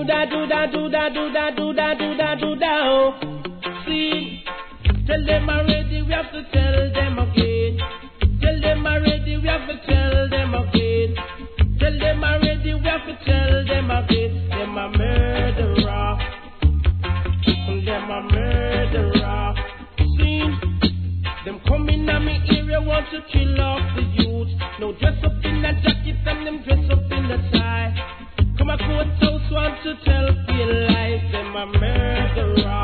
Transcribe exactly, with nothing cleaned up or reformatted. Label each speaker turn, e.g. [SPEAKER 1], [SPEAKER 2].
[SPEAKER 1] do da do da do da do da do da do da do da oh. See, tell them already, we have to tell them again. Tell them already, we have to tell them again. Tell them already, we have to tell them again. Them a murderer. Them a murderer. See, them coming at me area want to kill off the youth. No dress up in a jacket and them dress up in the tie. Come a courthouse want to tell feel like them a murderer.